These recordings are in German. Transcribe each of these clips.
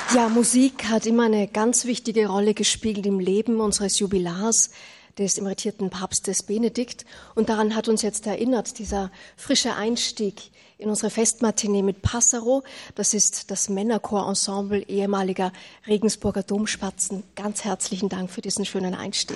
Ja, Musik hat immer eine ganz wichtige Rolle gespielt im Leben unseres Jubilars, des emeritierten Papstes Benedikt. Und daran hat uns jetzt erinnert, dieser frische Einstieg in unsere Festmatinee mit Passaro. Das ist das Männerchorensemble ehemaliger Regensburger Domspatzen. Ganz herzlichen Dank für diesen schönen Einstieg.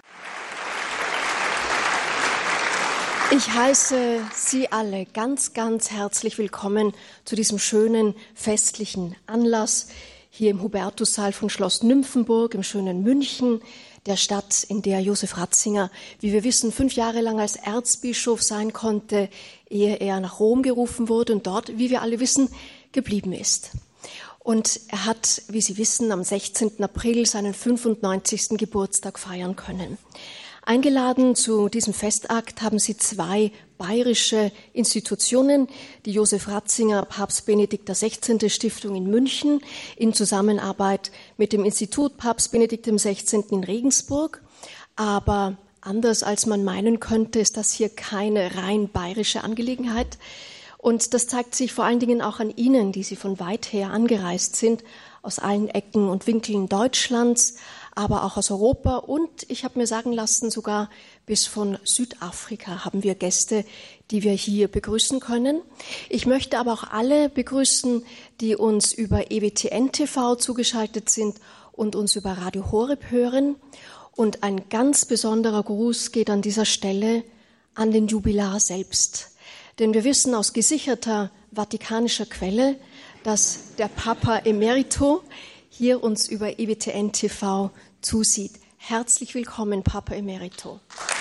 Ich heiße Sie alle ganz, ganz herzlich willkommen zu diesem schönen festlichen Anlass hier im Hubertussaal von Schloss Nymphenburg im schönen München, der Stadt, in der Josef Ratzinger, wie wir wissen, 5 Jahre lang als Erzbischof sein konnte, ehe er nach Rom gerufen wurde und dort, wie wir alle wissen, geblieben ist. Und er hat, wie Sie wissen, am 16. April seinen 95. Geburtstag feiern können. Eingeladen zu diesem Festakt haben Sie 2 bayerische Institutionen, die Josef Ratzinger Papst Benedikt XVI. Stiftung in München in Zusammenarbeit mit dem Institut Papst Benedikt XVI. In Regensburg. Aber anders als man meinen könnte, ist das hier keine rein bayerische Angelegenheit. Und das zeigt sich vor allen Dingen auch an Ihnen, die Sie von weit her angereist sind, aus allen Ecken und Winkeln Deutschlands, aber auch aus Europa und ich habe mir sagen lassen, sogar bis von Südafrika haben wir Gäste, die wir hier begrüßen können. Ich möchte aber auch alle begrüßen, die uns über EWTN TV zugeschaltet sind und uns über Radio Horeb hören. Und ein ganz besonderer Gruß geht an dieser Stelle an den Jubilar selbst. Denn wir wissen aus gesicherter vatikanischer Quelle, dass der Papa Emerito hier uns über EWTN TV zusieht. Herzlich willkommen, Papa Emerito.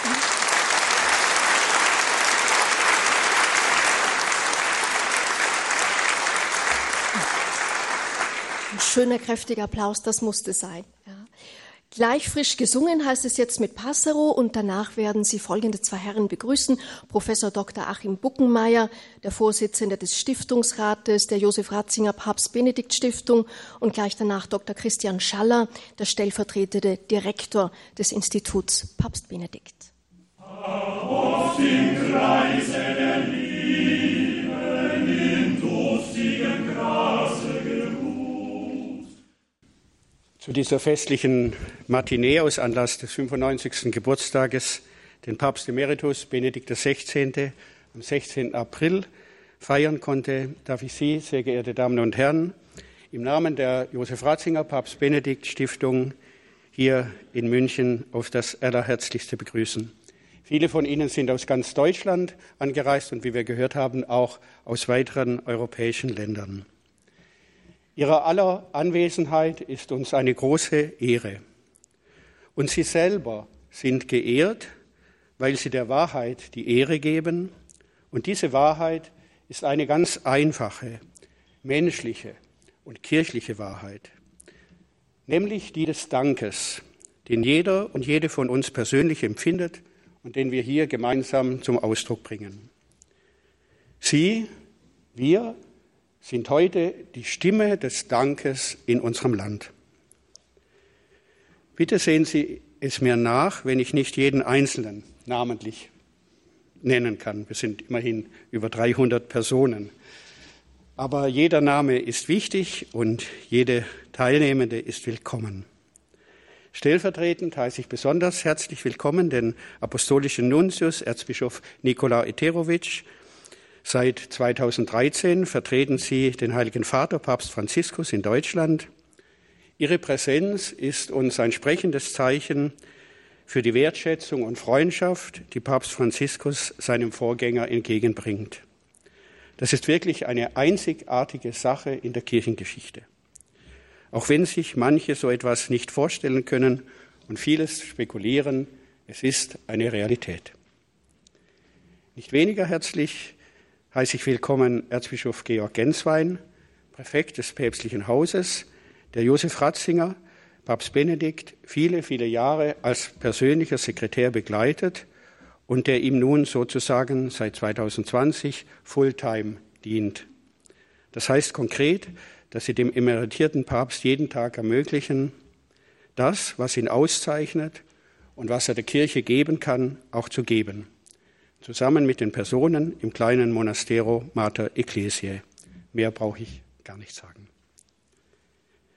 Ein schöner, kräftiger Applaus, das musste sein. Ja. Gleich frisch gesungen heißt es jetzt mit Passaro und danach werden Sie folgende 2 Herren begrüßen. Professor Dr. Achim Buckenmeier, der Vorsitzende des Stiftungsrates der Josef Ratzinger Papst Benedikt Stiftung und gleich danach Dr. Christian Schaller, der stellvertretende Direktor des Instituts Papst Benedikt. Auf dem Kreise der Liebe im dustigen Grase zu dieser festlichen Matinee aus Anlass des 95. Geburtstages den Papst Emeritus Benedikt XVI. Am 16. April feiern konnte, darf ich Sie, sehr geehrte Damen und Herren, im Namen der Josef Ratzinger Papst Benedikt Stiftung hier in München auf das Allerherzlichste begrüßen. Viele von Ihnen sind aus ganz Deutschland angereist und wie wir gehört haben, auch aus weiteren europäischen Ländern. Ihrer aller Anwesenheit ist uns eine große Ehre. Und Sie selber sind geehrt, weil Sie der Wahrheit die Ehre geben. Und diese Wahrheit ist eine ganz einfache, menschliche und kirchliche Wahrheit, nämlich die des Dankes, den jeder und jede von uns persönlich empfindet und den wir hier gemeinsam zum Ausdruck bringen. Sie, wir, sind heute die Stimme des Dankes in unserem Land. Bitte sehen Sie es mir nach, wenn ich nicht jeden Einzelnen namentlich nennen kann. Wir sind immerhin über 300 Personen. Aber jeder Name ist wichtig und jede Teilnehmende ist willkommen. Stellvertretend heiße ich besonders herzlich willkommen den apostolischen Nuntius, Erzbischof Nikola Eterovic. Seit 2013 vertreten Sie den Heiligen Vater, Papst Franziskus, in Deutschland. Ihre Präsenz ist uns ein sprechendes Zeichen für die Wertschätzung und Freundschaft, die Papst Franziskus seinem Vorgänger entgegenbringt. Das ist wirklich eine einzigartige Sache in der Kirchengeschichte. Auch wenn sich manche so etwas nicht vorstellen können und vieles spekulieren, es ist eine Realität. Nicht weniger herzlich heiße ich willkommen Erzbischof Georg Genswein, Präfekt des päpstlichen Hauses, der Josef Ratzinger, Papst Benedikt, viele, viele Jahre als persönlicher Sekretär begleitet und der ihm nun sozusagen seit 2020 Fulltime dient. Das heißt konkret, dass Sie dem emeritierten Papst jeden Tag ermöglichen, das, was ihn auszeichnet und was er der Kirche geben kann, auch zu geben. Zusammen mit den Personen im kleinen Monastero Mater Ecclesiae. Mehr brauche ich gar nicht sagen.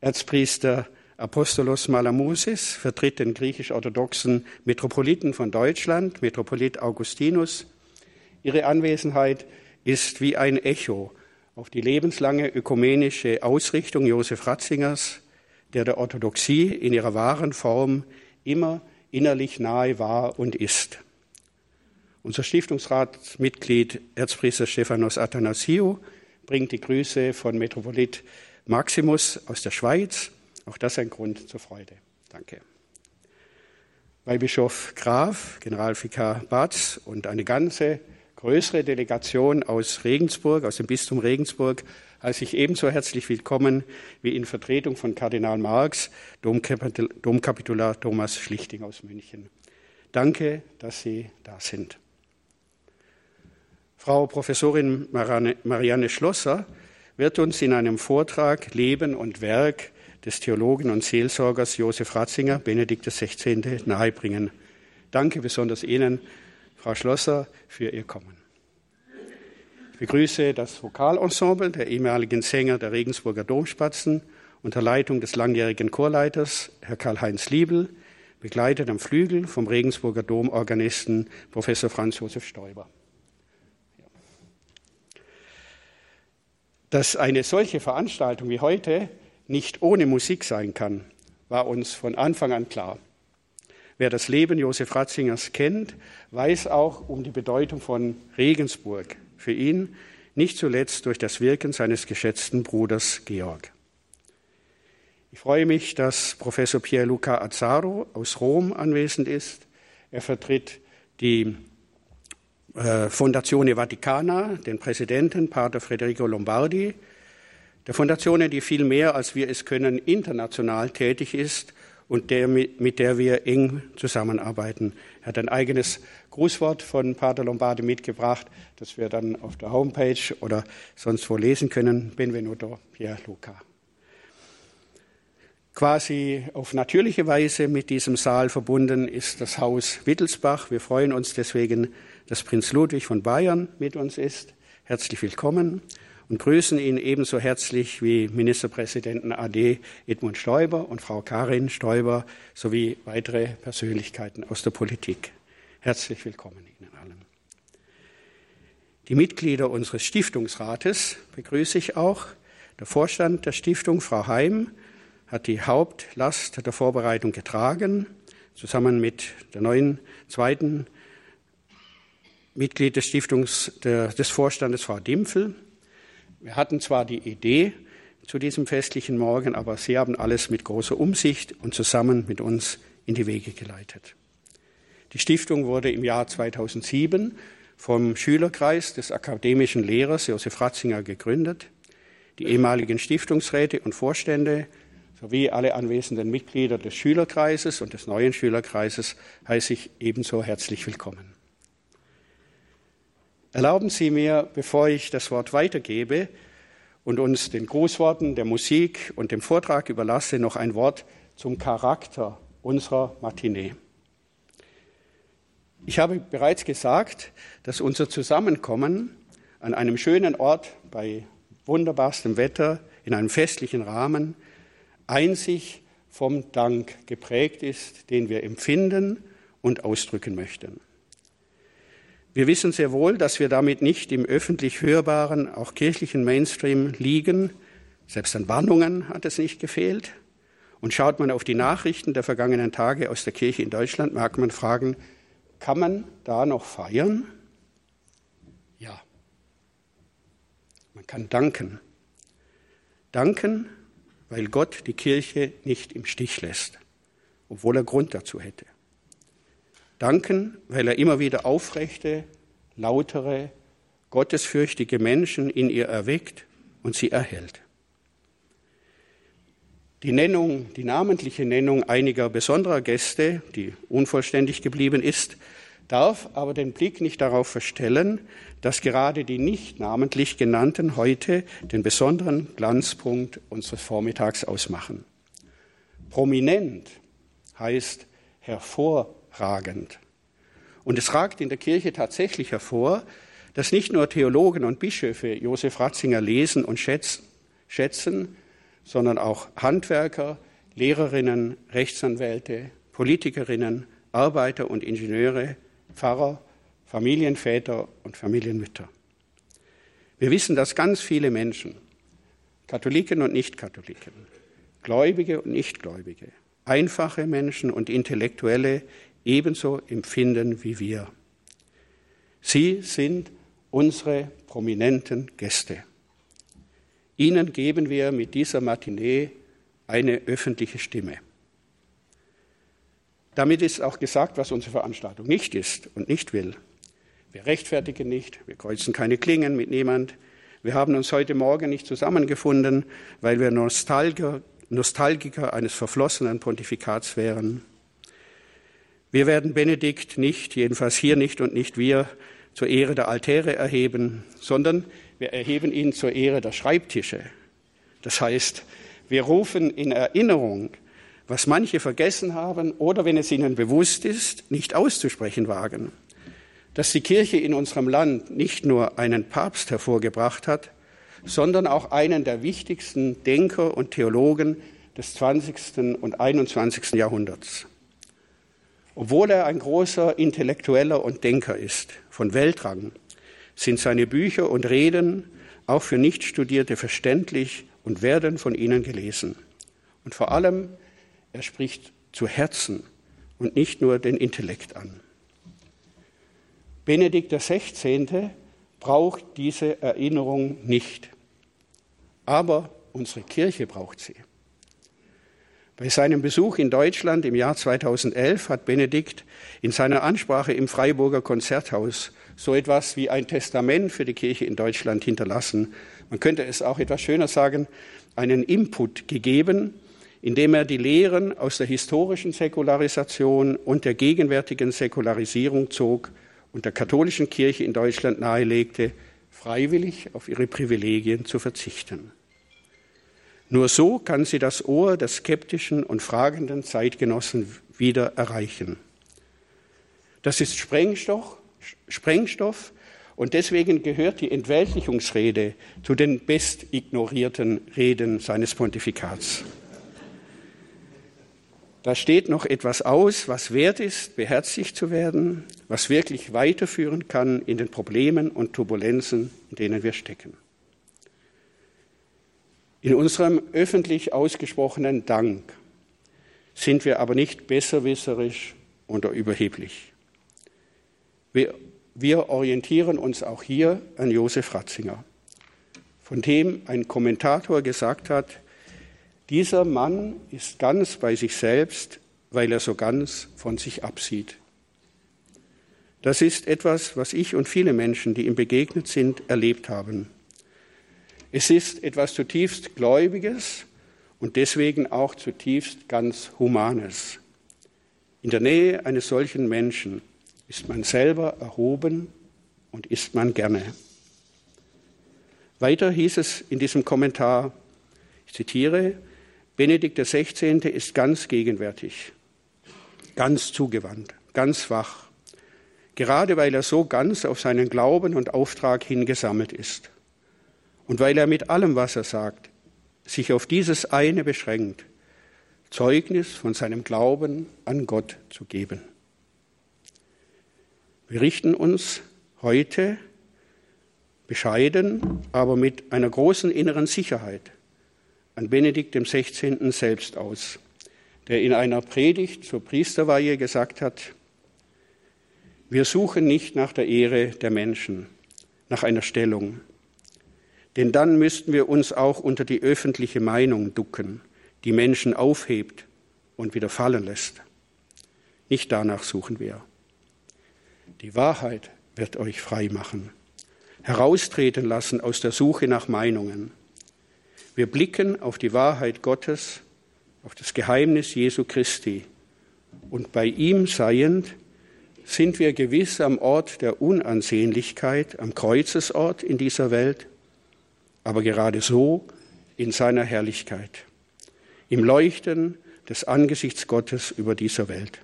Erzpriester Apostolos Malamusis vertritt den griechisch-orthodoxen Metropoliten von Deutschland, Metropolit Augustinus. Ihre Anwesenheit ist wie ein Echo auf die lebenslange ökumenische Ausrichtung Josef Ratzingers, der Orthodoxie in ihrer wahren Form immer innerlich nahe war und ist. Unser Stiftungsratsmitglied Erzpriester Stephanos Athanasiou bringt die Grüße von Metropolit Maximus aus der Schweiz. Auch das ein Grund zur Freude. Danke. Weihbischof Graf, Generalvikar Batz und eine ganze größere Delegation aus Regensburg, aus dem Bistum Regensburg, heiße ich ebenso herzlich willkommen wie in Vertretung von Kardinal Marx, Domkapitular Thomas Schlichting aus München. Danke, dass Sie da sind. Frau Professorin Marianne Schlosser wird uns in einem Vortrag Leben und Werk des Theologen und Seelsorgers Josef Ratzinger, Benedikt XVI., nahebringen. Danke besonders Ihnen, Frau Schlosser, für Ihr Kommen. Ich begrüße das Vokalensemble der ehemaligen Sänger der Regensburger Domspatzen unter Leitung des langjährigen Chorleiters, Herr Karl-Heinz Liebel, begleitet am Flügel vom Regensburger Domorganisten Professor Franz Josef Stoiber. Dass eine solche Veranstaltung wie heute nicht ohne Musik sein kann, war uns von Anfang an klar. Wer das Leben Josef Ratzingers kennt, weiß auch um die Bedeutung von Regensburg für ihn, nicht zuletzt durch das Wirken seines geschätzten Bruders Georg. Ich freue mich, dass Professor Pierluca Azzaro aus Rom anwesend ist. Er vertritt die Fondazione Vaticana, den Präsidenten Pater Federico Lombardi, der Fondazione, die viel mehr, als wir es können, international tätig ist und mit der wir eng zusammenarbeiten. Er hat ein eigenes Grußwort von Pater Lombardi mitgebracht, das wir dann auf der Homepage oder sonst wo lesen können. Benvenuto, Pierluca. Quasi auf natürliche Weise mit diesem Saal verbunden ist das Haus Wittelsbach. Wir freuen uns deswegen, dass Prinz Ludwig von Bayern mit uns ist. Herzlich willkommen und grüßen ihn ebenso herzlich wie Ministerpräsidenten AD Edmund Stoiber und Frau Karin Stoiber sowie weitere Persönlichkeiten aus der Politik. Herzlich willkommen Ihnen allen. Die Mitglieder unseres Stiftungsrates begrüße ich auch. Der Vorstand der Stiftung, Frau Heim, hat die Hauptlast der Vorbereitung getragen, zusammen mit der neuen zweiten Mitglied des des Vorstandes, Frau Dimpfel. Wir hatten zwar die Idee zu diesem festlichen Morgen, aber Sie haben alles mit großer Umsicht und zusammen mit uns in die Wege geleitet. Die Stiftung wurde im Jahr 2007 vom Schülerkreis des akademischen Lehrers Josef Ratzinger gegründet. Die ehemaligen Stiftungsräte und Vorstände sowie alle anwesenden Mitglieder des Schülerkreises und des neuen Schülerkreises heiße ich ebenso herzlich willkommen. Erlauben Sie mir, bevor ich das Wort weitergebe und uns den Grußworten, der Musik und dem Vortrag überlasse, noch ein Wort zum Charakter unserer Matinee. Ich habe bereits gesagt, dass unser Zusammenkommen an einem schönen Ort bei wunderbarstem Wetter in einem festlichen Rahmen einzig vom Dank geprägt ist, den wir empfinden und ausdrücken möchten. Wir wissen sehr wohl, dass wir damit nicht im öffentlich hörbaren, auch kirchlichen Mainstream liegen. Selbst an Warnungen hat es nicht gefehlt. Und schaut man auf die Nachrichten der vergangenen Tage aus der Kirche in Deutschland, mag man fragen, kann man da noch feiern? Ja. Man kann danken. Danken, weil Gott die Kirche nicht im Stich lässt, obwohl er Grund dazu hätte. Danken, weil er immer wieder aufrechte, lautere, gottesfürchtige Menschen in ihr erweckt und sie erhält. Die namentliche Nennung einiger besonderer Gäste, die unvollständig geblieben ist, darf aber den Blick nicht darauf verstellen, dass gerade die nicht namentlich genannten heute den besonderen Glanzpunkt unseres Vormittags ausmachen. Prominent heißt hervorragend. Und es ragt in der Kirche tatsächlich hervor, dass nicht nur Theologen und Bischöfe Josef Ratzinger lesen und schätzen, sondern auch Handwerker, Lehrerinnen, Rechtsanwälte, Politikerinnen, Arbeiter und Ingenieure, Pfarrer, Familienväter und Familienmütter. Wir wissen, dass ganz viele Menschen, Katholiken und Nichtkatholiken, Gläubige und Nichtgläubige, einfache Menschen und Intellektuelle ebenso empfinden wie wir. Sie sind unsere prominenten Gäste. Ihnen geben wir mit dieser Matinee eine öffentliche Stimme. Damit ist auch gesagt, was unsere Veranstaltung nicht ist und nicht will. Wir rechtfertigen nicht, wir kreuzen keine Klingen mit niemand. Wir haben uns heute Morgen nicht zusammengefunden, weil wir Nostalgiker eines verflossenen Pontifikats wären. Wir werden Benedikt nicht, jedenfalls hier nicht und nicht wir, zur Ehre der Altäre erheben, sondern wir erheben ihn zur Ehre der Schreibtische. Das heißt, wir rufen in Erinnerung, was manche vergessen haben oder, wenn es ihnen bewusst ist, nicht auszusprechen wagen, dass die Kirche in unserem Land nicht nur einen Papst hervorgebracht hat, sondern auch einen der wichtigsten Denker und Theologen des 20. und 21. Jahrhunderts. Obwohl er ein großer Intellektueller und Denker ist, von Weltrang, sind seine Bücher und Reden auch für Nichtstudierte verständlich und werden von ihnen gelesen. Und vor allem, er spricht zu Herzen und nicht nur den Intellekt an. Benedikt XVI. Braucht diese Erinnerung nicht, aber unsere Kirche braucht sie. Bei seinem Besuch in Deutschland im Jahr 2011 hat Benedikt in seiner Ansprache im Freiburger Konzerthaus so etwas wie ein Testament für die Kirche in Deutschland hinterlassen. Man könnte es auch etwas schöner sagen, einen Input gegeben, indem er die Lehren aus der historischen Säkularisation und der gegenwärtigen Säkularisierung zog und der katholischen Kirche in Deutschland nahelegte, freiwillig auf ihre Privilegien zu verzichten. Nur so kann sie das Ohr der skeptischen und fragenden Zeitgenossen wieder erreichen. Das ist Sprengstoff und deswegen gehört die Entweltlichungsrede zu den bestignorierten Reden seines Pontifikats. Da steht noch etwas aus, was wert ist, beherzigt zu werden, was wirklich weiterführen kann in den Problemen und Turbulenzen, in denen wir stecken. In unserem öffentlich ausgesprochenen Dank sind wir aber nicht besserwisserisch oder überheblich. Wir orientieren uns auch hier an Josef Ratzinger, von dem ein Kommentator gesagt hat, dieser Mann ist ganz bei sich selbst, weil er so ganz von sich absieht. Das ist etwas, was ich und viele Menschen, die ihm begegnet sind, erlebt haben. Es ist etwas zutiefst Gläubiges und deswegen auch zutiefst ganz Humanes. In der Nähe eines solchen Menschen ist man selber erhoben und ist man gerne. Weiter hieß es in diesem Kommentar, ich zitiere, Benedikt XVI. Ist ganz gegenwärtig, ganz zugewandt, ganz wach, gerade weil er so ganz auf seinen Glauben und Auftrag hingesammelt ist. Und weil er mit allem, was er sagt, sich auf dieses eine beschränkt, Zeugnis von seinem Glauben an Gott zu geben. Wir richten uns heute bescheiden, aber mit einer großen inneren Sicherheit an Benedikt XVI. Selbst aus, der in einer Predigt zur Priesterweihe gesagt hat, wir suchen nicht nach der Ehre der Menschen, nach einer Stellung, denn dann müssten wir uns auch unter die öffentliche Meinung ducken, die Menschen aufhebt und wieder fallen lässt. Nicht danach suchen wir. Die Wahrheit wird euch frei machen, heraustreten lassen aus der Suche nach Meinungen. Wir blicken auf die Wahrheit Gottes, auf das Geheimnis Jesu Christi. Und bei ihm seiend sind wir gewiss am Ort der Unansehnlichkeit, am Kreuzesort in dieser Welt, aber gerade so in seiner Herrlichkeit, im Leuchten des Angesichts Gottes über dieser Welt.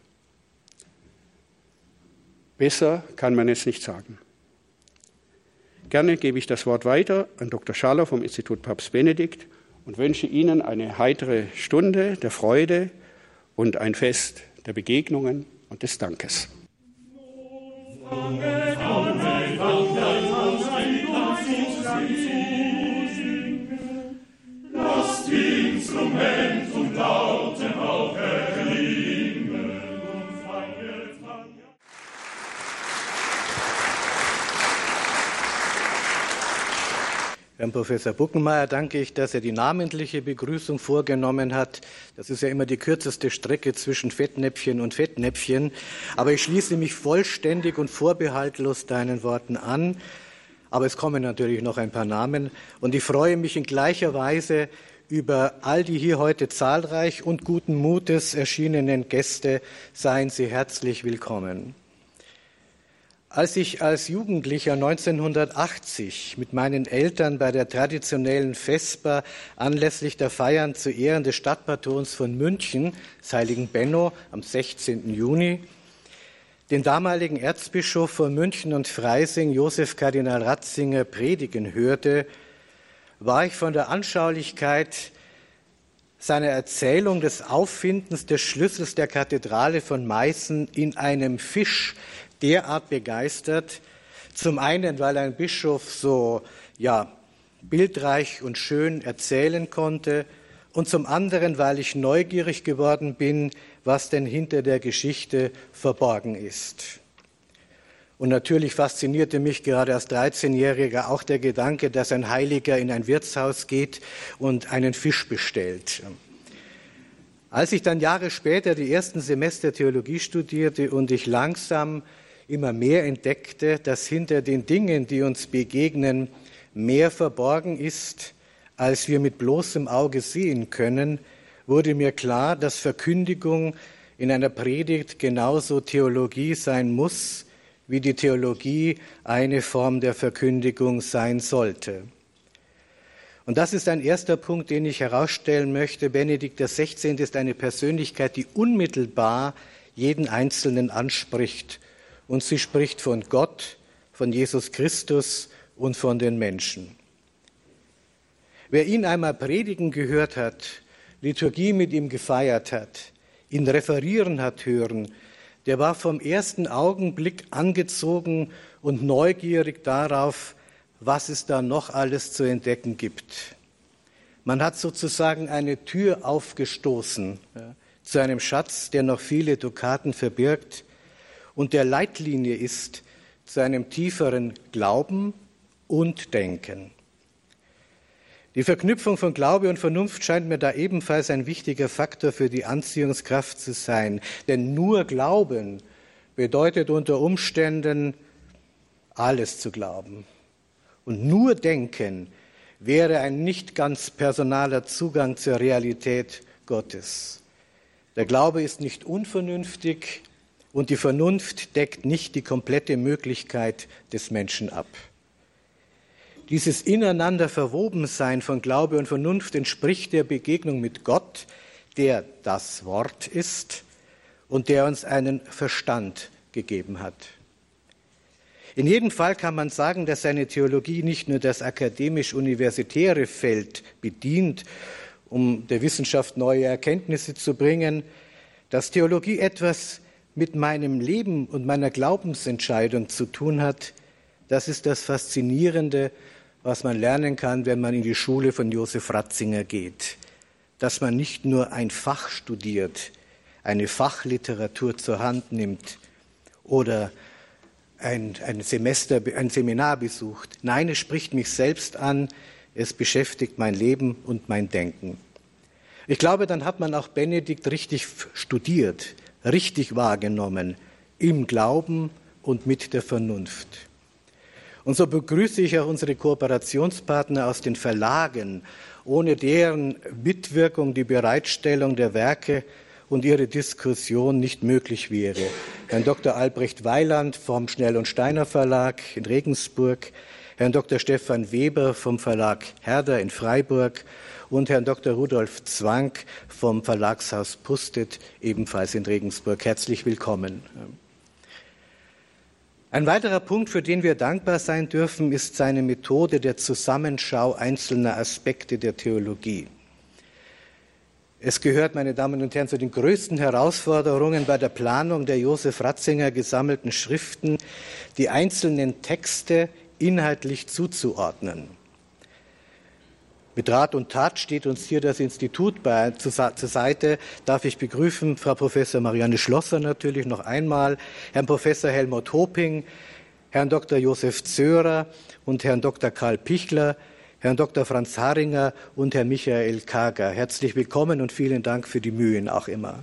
Besser kann man es nicht sagen. Gerne gebe ich das Wort weiter an Dr. Schaller vom Institut Papst Benedikt und wünsche Ihnen eine heitere Stunde der Freude und ein Fest der Begegnungen und des Dankes. Lasst Instrument und Lauten auch erklingen und fanget an. Herrn Professor Buckenmeier danke ich, dass er die namentliche Begrüßung vorgenommen hat. Das ist ja immer die kürzeste Strecke zwischen Fettnäpfchen und Fettnäpfchen. Aber ich schließe mich vollständig und vorbehaltlos deinen Worten an. Aber es kommen natürlich noch ein paar Namen. Und ich freue mich in gleicher Weise über all die hier heute zahlreich und guten Mutes erschienenen Gäste. Seien Sie herzlich willkommen. Als ich als Jugendlicher 1980 mit meinen Eltern bei der traditionellen Vesper anlässlich der Feiern zu Ehren des Stadtpatrons von München, des heiligen Benno, am 16. Juni, den damaligen Erzbischof von München und Freising, Josef Kardinal Ratzinger, predigen hörte, war ich von der Anschaulichkeit seiner Erzählung des Auffindens des Schlüssels der Kathedrale von Meißen in einem Fisch derart begeistert. Zum einen, weil ein Bischof so bildreich und schön erzählen konnte, und zum anderen, weil ich neugierig geworden bin, was denn hinter der Geschichte verborgen ist. Und natürlich faszinierte mich gerade als 13-Jähriger auch der Gedanke, dass ein Heiliger in ein Wirtshaus geht und einen Fisch bestellt. Als ich dann Jahre später die ersten Semester Theologie studierte und ich langsam immer mehr entdeckte, dass hinter den Dingen, die uns begegnen, mehr verborgen ist, als wir mit bloßem Auge sehen können, wurde mir klar, dass Verkündigung in einer Predigt genauso Theologie sein muss, wie die Theologie eine Form der Verkündigung sein sollte. Und das ist ein erster Punkt, den ich herausstellen möchte. Benedikt XVI. Ist eine Persönlichkeit, die unmittelbar jeden Einzelnen anspricht. Und sie spricht von Gott, von Jesus Christus und von den Menschen. Wer ihn einmal predigen gehört hat, Liturgie mit ihm gefeiert hat, ihn referieren hat hören, der war vom ersten Augenblick angezogen und neugierig darauf, was es da noch alles zu entdecken gibt. Man hat sozusagen eine Tür aufgestoßen zu einem Schatz, der noch viele Dukaten verbirgt und der Leitlinie ist zu einem tieferen Glauben und Denken. Die Verknüpfung von Glaube und Vernunft scheint mir da ebenfalls ein wichtiger Faktor für die Anziehungskraft zu sein. Denn nur Glauben bedeutet unter Umständen, alles zu glauben. Und nur Denken wäre ein nicht ganz personaler Zugang zur Realität Gottes. Der Glaube ist nicht unvernünftig und die Vernunft deckt nicht die komplette Möglichkeit des Menschen ab. Dieses ineinander Verwobensein von Glaube und Vernunft entspricht der Begegnung mit Gott, der das Wort ist und der uns einen Verstand gegeben hat. In jedem Fall kann man sagen, dass seine Theologie nicht nur das akademisch-universitäre Feld bedient, um der Wissenschaft neue Erkenntnisse zu bringen, dass Theologie etwas mit meinem Leben und meiner Glaubensentscheidung zu tun hat. Das ist das Faszinierende, was man lernen kann, wenn man in die Schule von Josef Ratzinger geht. Dass man nicht nur ein Fach studiert, eine Fachliteratur zur Hand nimmt oder ein Seminar besucht. Nein, es spricht mich selbst an, es beschäftigt mein Leben und mein Denken. Ich glaube, dann hat man auch Benedikt richtig studiert, richtig wahrgenommen, im Glauben und mit der Vernunft. Und so begrüße ich auch unsere Kooperationspartner aus den Verlagen, ohne deren Mitwirkung die Bereitstellung der Werke und ihre Diskussion nicht möglich wäre. Herrn Dr. Albrecht Weiland vom Schnell und Steiner Verlag in Regensburg, Herrn Dr. Stefan Weber vom Verlag Herder in Freiburg und Herrn Dr. Rudolf Zwank vom Verlagshaus Pustet, ebenfalls in Regensburg. Herzlich willkommen. Ein weiterer Punkt, für den wir dankbar sein dürfen, ist seine Methode der Zusammenschau einzelner Aspekte der Theologie. Es gehört, meine Damen und Herren, zu den größten Herausforderungen bei der Planung der Josef Ratzinger gesammelten Schriften, die einzelnen Texte inhaltlich zuzuordnen. Mit Rat und Tat steht uns hier das Institut zur Seite. Darf ich begrüßen Frau Professor Marianne Schlosser natürlich noch einmal, Herrn Professor Helmut Hoping, Herrn Dr. Josef Zöhrer und Herrn Dr. Karl Pichler, Herrn Dr. Franz Haringer und Herrn Michael Kager. Herzlich willkommen und vielen Dank für die Mühen auch immer.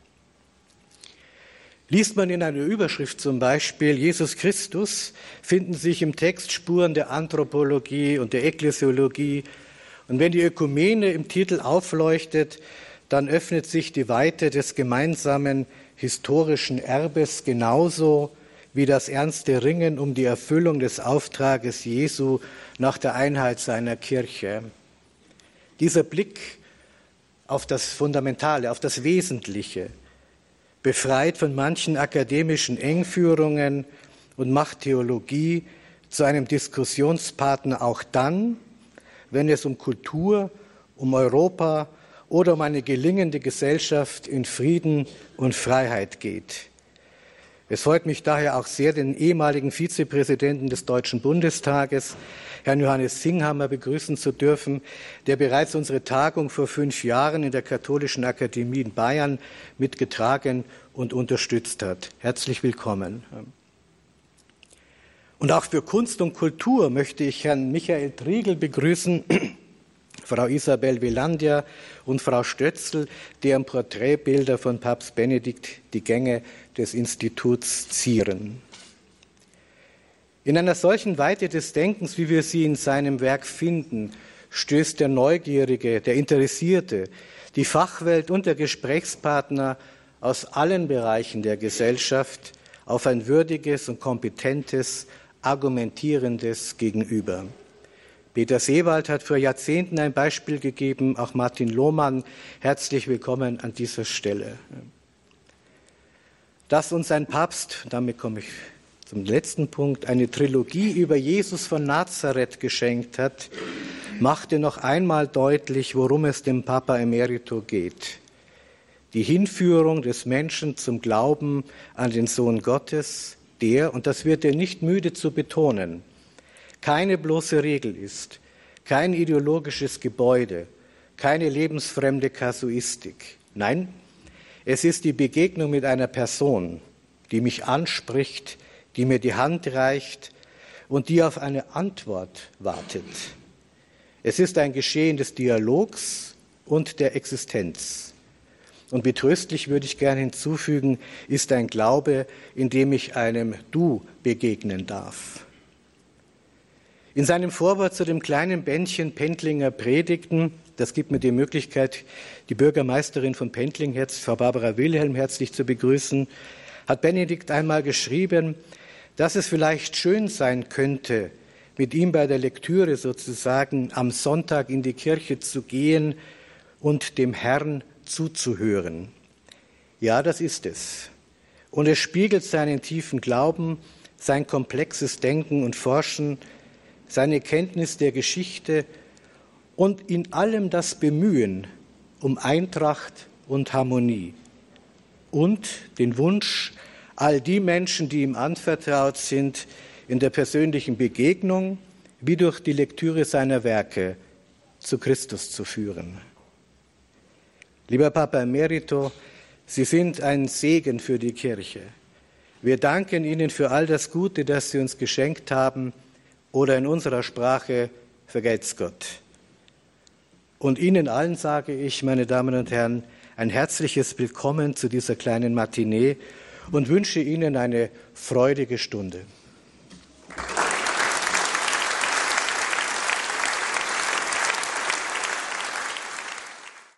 Liest man in einer Überschrift zum Beispiel Jesus Christus, finden sich im Text Spuren der Anthropologie und der Ekklesiologie. Und wenn die Ökumene im Titel aufleuchtet, dann öffnet sich die Weite des gemeinsamen historischen Erbes genauso wie das ernste Ringen um die Erfüllung des Auftrages Jesu nach der Einheit seiner Kirche. Dieser Blick auf das Fundamentale, auf das Wesentliche, befreit von manchen akademischen Engführungen und macht Theologie zu einem Diskussionspartner auch dann, wenn es um Kultur, um Europa oder um eine gelingende Gesellschaft in Frieden und Freiheit geht. Es freut mich daher auch sehr, den ehemaligen Vizepräsidenten des Deutschen Bundestages, Herrn Johannes Singhammer, begrüßen zu dürfen, der bereits unsere Tagung vor 5 Jahren in der Katholischen Akademie in Bayern mitgetragen und unterstützt hat. Herzlich willkommen. Und auch für Kunst und Kultur möchte ich Herrn Michael Triegel begrüßen, Frau Isabel Velandia und Frau Stötzl, deren Porträtbilder von Papst Benedikt die Gänge des Instituts zieren. In einer solchen Weite des Denkens, wie wir sie in seinem Werk finden, stößt der Neugierige, der Interessierte, die Fachwelt und der Gesprächspartner aus allen Bereichen der Gesellschaft auf ein würdiges und kompetentes, argumentierendes Gegenüber. Peter Seewald hat vor Jahrzehnten ein Beispiel gegeben, auch Martin Lohmann. Herzlich willkommen an dieser Stelle. Dass uns ein Papst, damit komme ich zum letzten Punkt, eine Trilogie über Jesus von Nazareth geschenkt hat, machte noch einmal deutlich, worum es dem Papa Emerito geht. Die Hinführung des Menschen zum Glauben an den Sohn Gottes, der, und das wird er nicht müde zu betonen, keine bloße Regel ist, kein ideologisches Gebäude, keine lebensfremde Kasuistik. Nein, es ist die Begegnung mit einer Person, die mich anspricht, die mir die Hand reicht und die auf eine Antwort wartet. Es ist ein Geschehen des Dialogs und der Existenz. Und betröstlich würde ich gerne hinzufügen, ist ein Glaube, in dem ich einem Du begegnen darf. In seinem Vorwort zu dem kleinen Bändchen Pendlinger Predigten, das gibt mir die Möglichkeit, die Bürgermeisterin von Pendling, Frau Barbara Wilhelm, herzlich zu begrüßen, hat Benedikt einmal geschrieben, dass es vielleicht schön sein könnte, mit ihm bei der Lektüre sozusagen am Sonntag in die Kirche zu gehen und dem Herrn zuzuhören. Ja, das ist es. Und es spiegelt seinen tiefen Glauben, sein komplexes Denken und Forschen, seine Kenntnis der Geschichte und in allem das Bemühen um Eintracht und Harmonie und den Wunsch, all die Menschen, die ihm anvertraut sind, in der persönlichen Begegnung wie durch die Lektüre seiner Werke zu Christus zu führen. Lieber Papa Emerito, Sie sind ein Segen für die Kirche. Wir danken Ihnen für all das Gute, das Sie uns geschenkt haben, oder in unserer Sprache, vergelt's Gott. Und Ihnen allen sage ich, meine Damen und Herren, ein herzliches Willkommen zu dieser kleinen Matinee und wünsche Ihnen eine freudige Stunde.